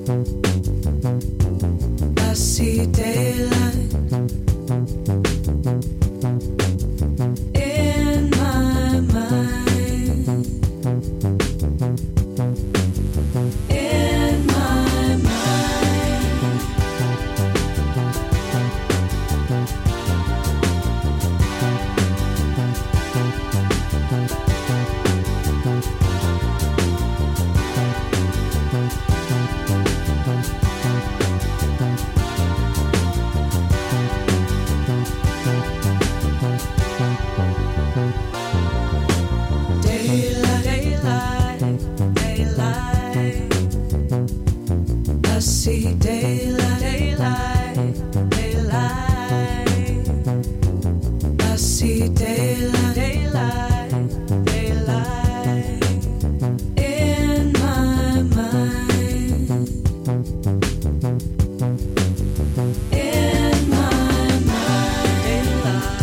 I see daylight in my mind. In my mind. I see daylight, daylight, daylight. I see daylight, daylight, daylight in my mind. In my mind, daylight,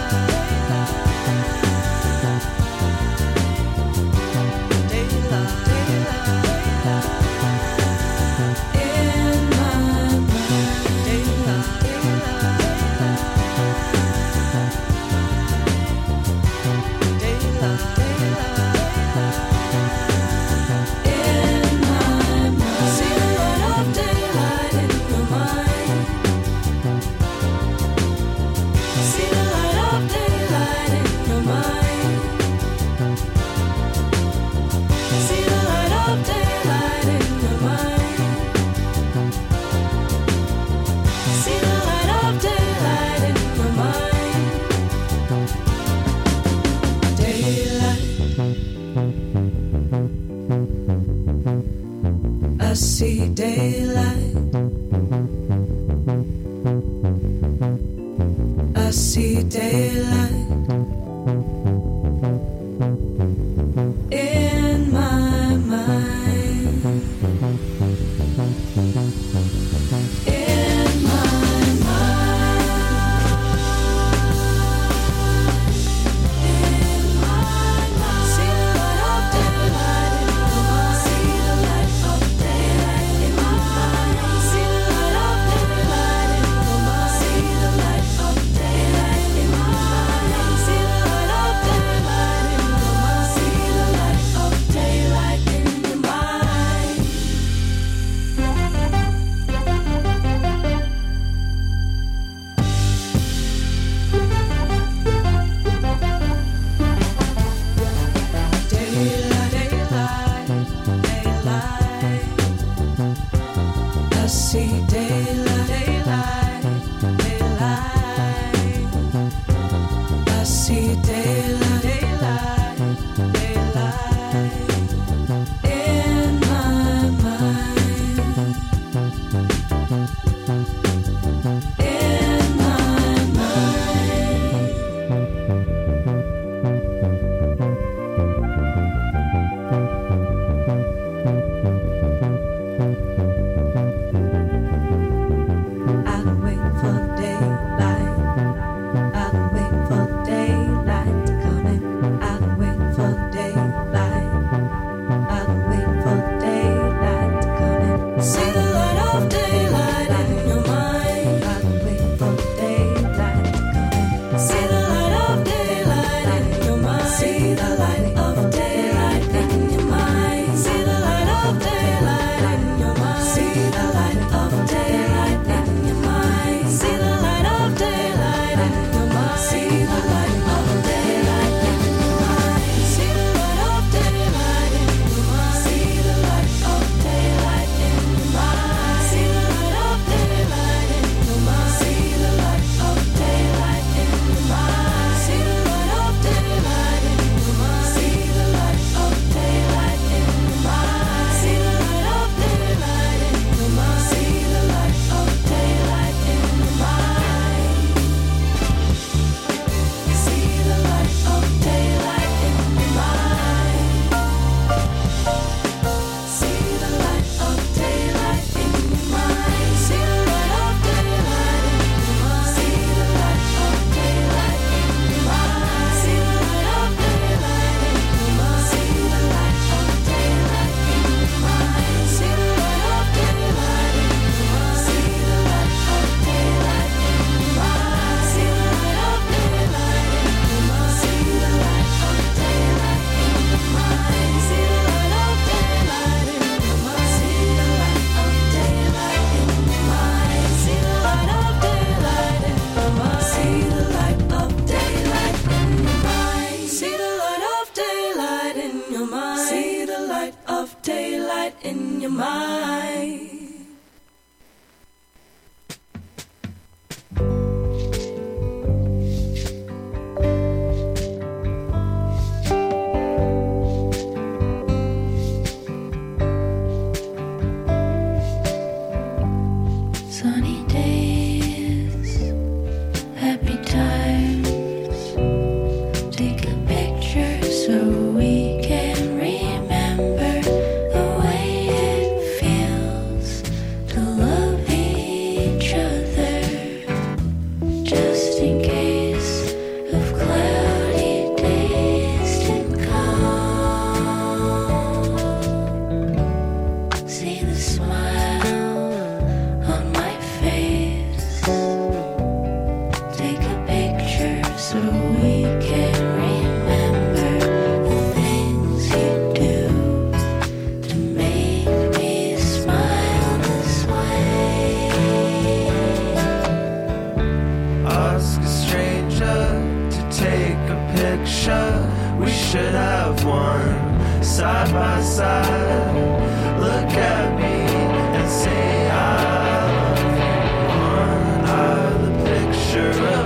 daylight, daylight, daylight. I see daylight. I see daylight in my mind. In my mind. In my mind. See the light of daylight in my mind. See the light of daylight in my mind. See the light of daylight in my mind. See the light of daylight in my mind. See the light of daylight in my mind. See the light of daylight in your mind. Daylight, daylight, daylight. I see daylight, daylight, daylight. I see daylight, daylight, daylight in my mind. In my mind. I've been waiting for daylight. I've been waiting for daylight to come in. I've been waiting for daylight. I've been waiting for daylight to come in. See the light of daylight in your mind. I've been waiting for daylight to come in. See the light of daylight in your mind. See the light of daylight in your mind. See the light of daylight in your mind. See the light of daylight in your mind. See the light of daylight in your mind. See the light of daylight in your mind. See the light of daylight in your mind. See the light of daylight in your mind. side by side. Look at me and say I love you. One eye, the picture of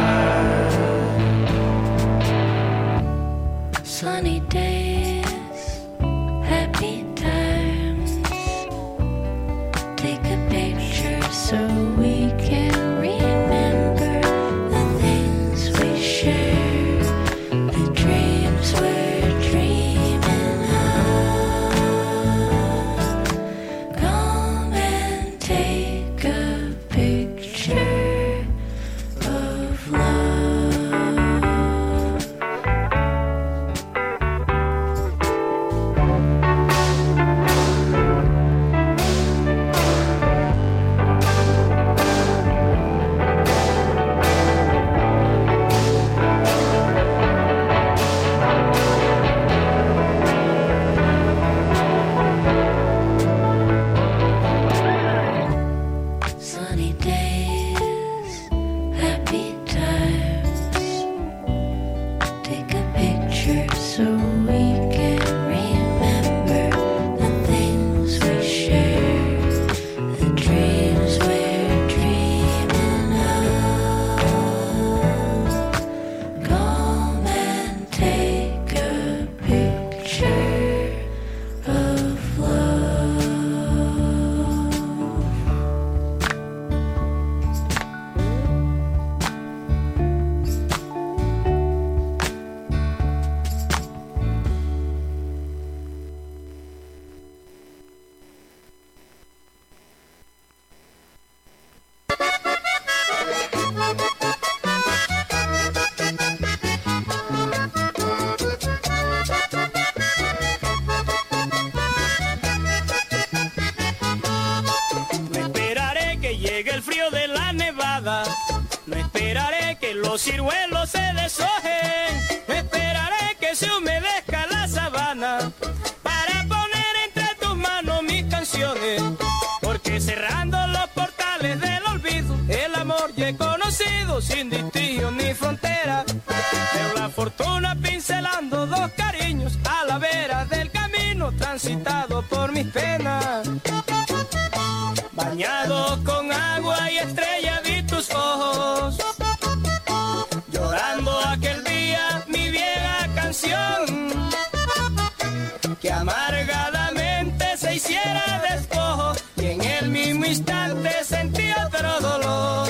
pride. Sunny days, happy times. Take a picture so we can remember the things we shared, the dreams we're dreaming of. Come and take a picture of love. Sunny days, happy times. Take a picture so we can remember the things we shared, the dreams we're dreaming of. Come and take a picture of love. No esperaré que llegue el frío de la nevada. No esperaré que los ciruelos se deshojen. No esperaré que se humedezca la sabana para poner entre tus manos mis canciones. Porque cerrando los portales del olvido, el amor ya he conocido sin distinción ni frontera. Veo la fortuna pincelando dos cariños a la vera del camino transitado por mis penas. Bañado con agua y estrella vi tus ojos, llorando aquel día mi vieja canción, que amargadamente se hiciera despojo y en el mismo instante sentí otro dolor.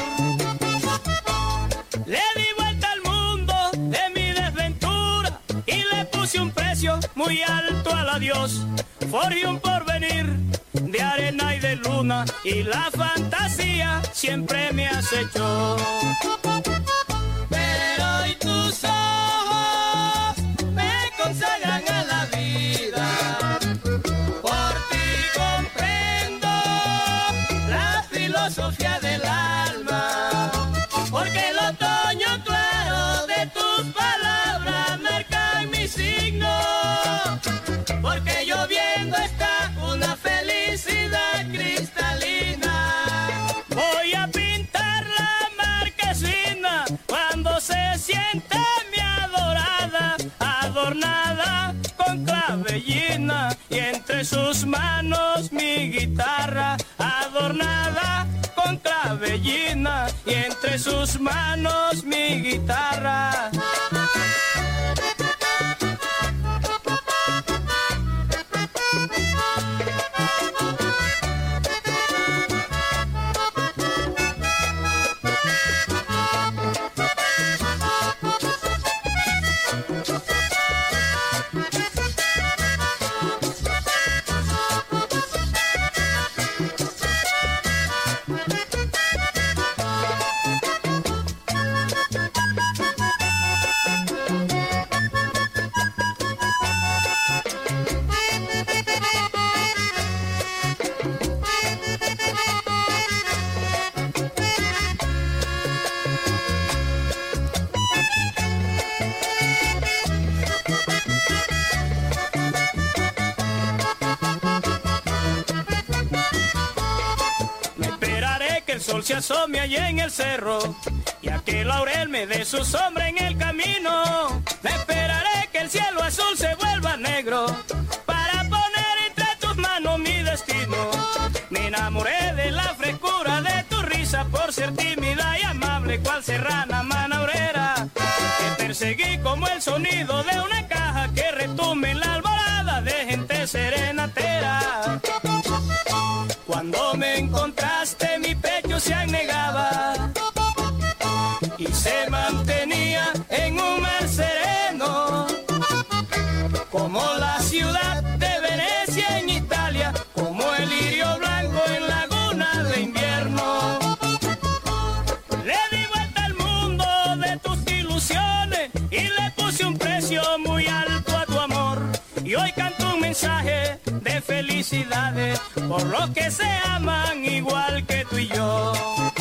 Le di vuelta al mundo de mi desventura y le puse un precio muy alto al adiós. Forjé un porvenir de arena y de luna y la fantasía siempre me acechó. Pero hoy tus ojos me consagran a la vida. Por ti comprendo la filosofía del alma, porque el otoño claro de tus palabras marca mi signo, porque lloviendo está una felicidad cristalina. Voy a pintar la marquesina cuando se siente mi adorada, adornada con clavellina, y entre sus manos mi guitarra, adornada con clavellina, y entre sus manos mi guitarra. sol se asome allá en el cerro y aquel laurel me dé su sombra en el camino. Me esperaré que el cielo azul se vuelva negro para enamoré de la frescura de tu risa por ser tímida y amable cual serrana manaurera. Te perseguí como el sonido de una caja que retumbe en la alborada de gente serenatera. Cuando me encontraste mi pecho se anegaba y se mantenía en un mar sereno, como la ciudad de Venecia en Italia, como el lirio blanco en laguna de invierno. Le di vuelta al mundo de tus ilusiones y le puse un precio muy alto a tu amor. Y hoy canto un mensaje de felicidades por los que se aman igual que tú y yo.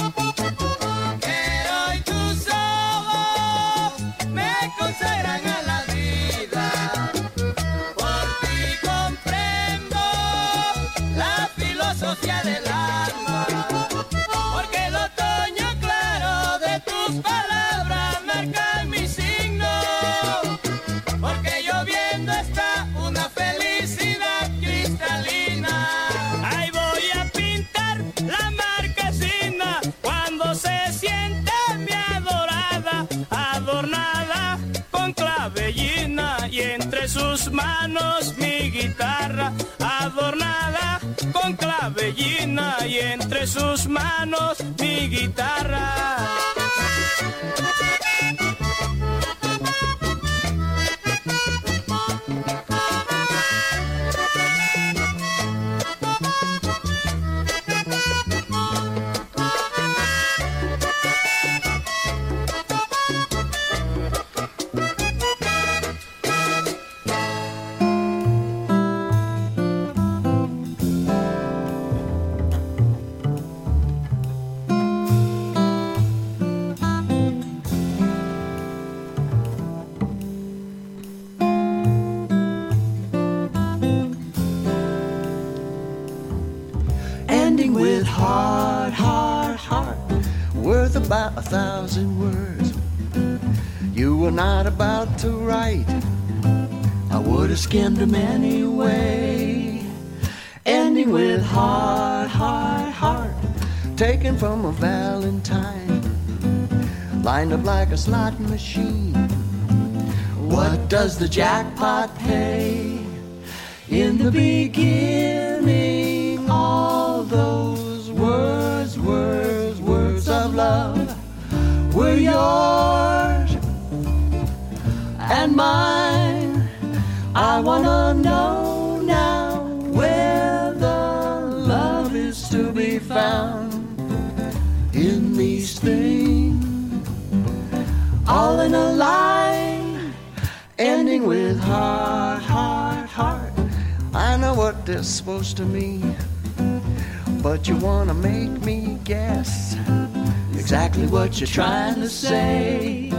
Que hoy tus ojos me consagran a la vida. Por ti comprendo la filosofía del alma. Porque el otoño claro de tus palabras marca mi signo. Porque lloviendo está una felicidad cristalina. Ahí voy a pintar la marquesina cuando se siente mi adorada, adornada con clavellina y entre sus manos mi guitarra, adornada con clavellina y entre sus manos mi guitarra. Ending with heart, heart, heart, worth about 1,000 words. You were not about to write, I would have skimmed them anyway. Ending with heart, heart, heart, taken from a valentine, lined up like a slot machine. What does the jackpot pay? In the beginning, all those words, words, words of love were yours and mine. I wanna know now where the love is to be found in these things, all in a line, ending with heart, heart, heart. I know what they're supposed to mean, but you wanna make me guess exactly what you're trying to say.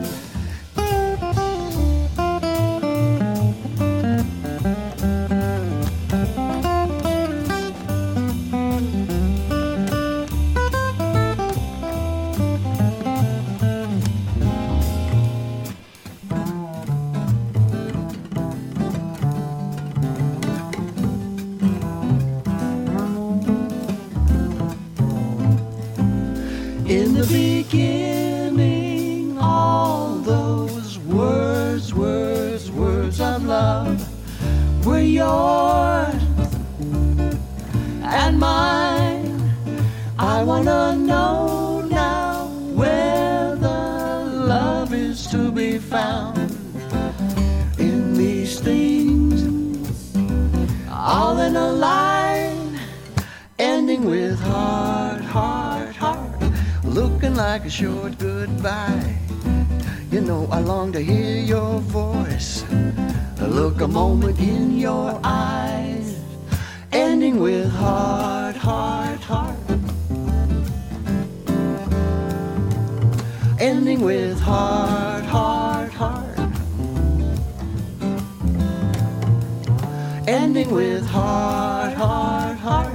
In the beginning, all those words, words, words of love were yours and mine. I wanna know now where the love is to be found in these things, all in a line, ending with heart, heart, heart, looking like a short goodbye. You know I long to hear your voice, look a moment in your eyes, ending with heart, heart, heart, ending with heart, heart, heart, ending with heart, heart, heart.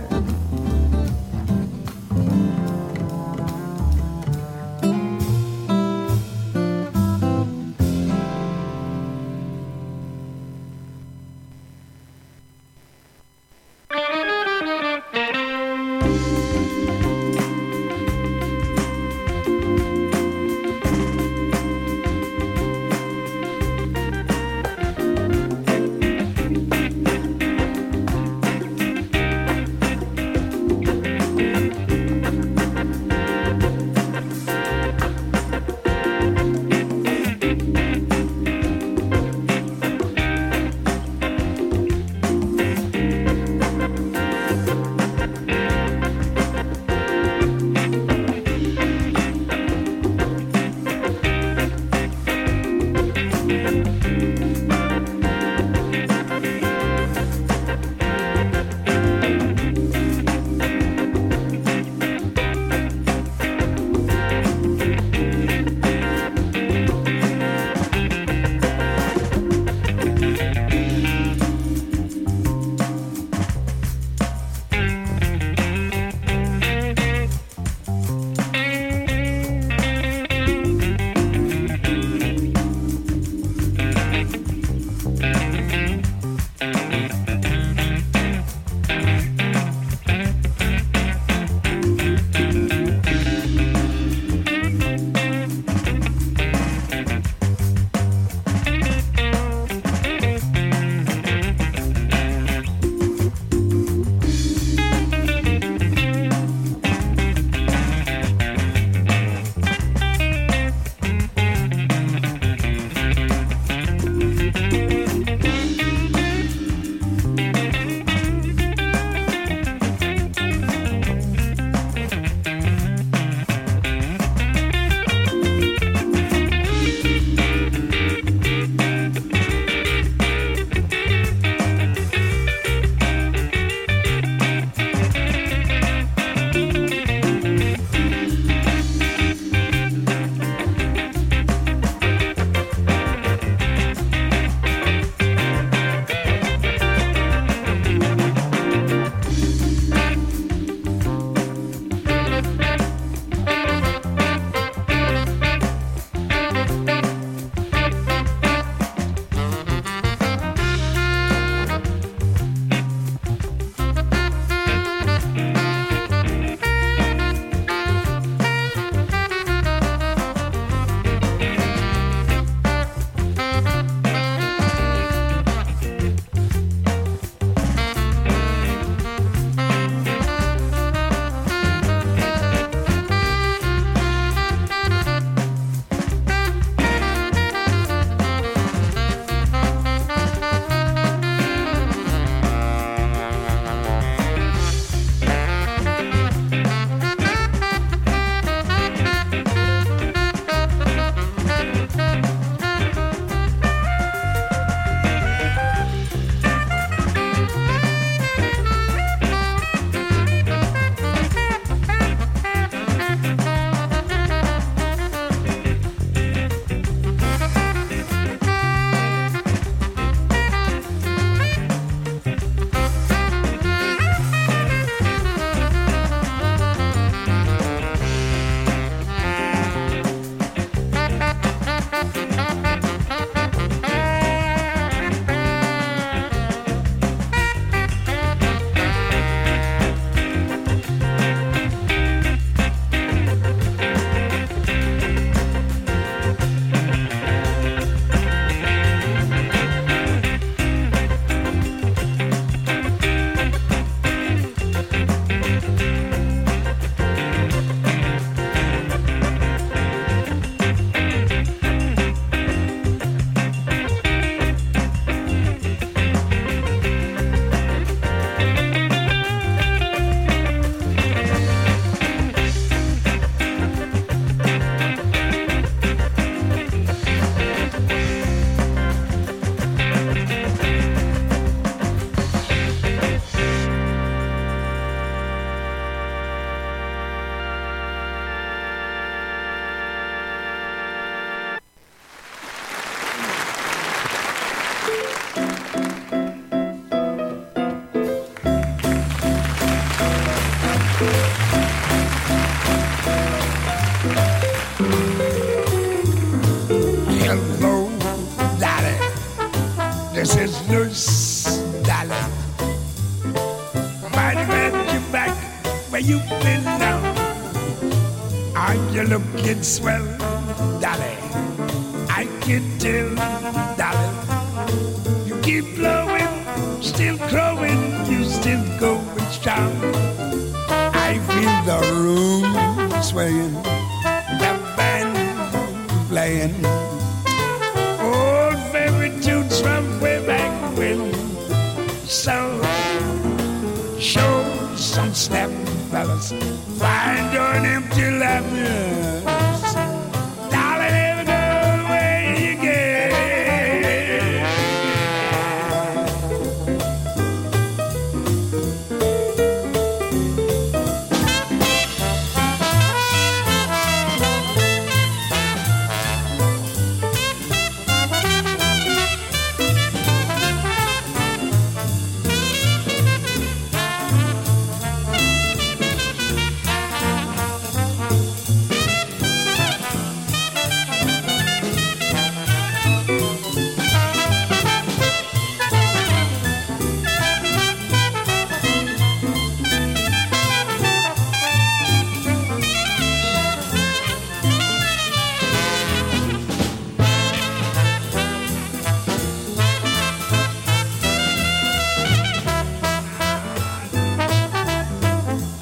Hello, Dolly. This is Nurse Dolly. Mighty glad you're back where you've been now. Are you looking swell, Dolly? I can tell, Dolly. You keep blowing, still growing, you still going strong. I feel the room swaying, the band playing old favorite tunes from way back when. So show some snap, fellas. Find an empty lap.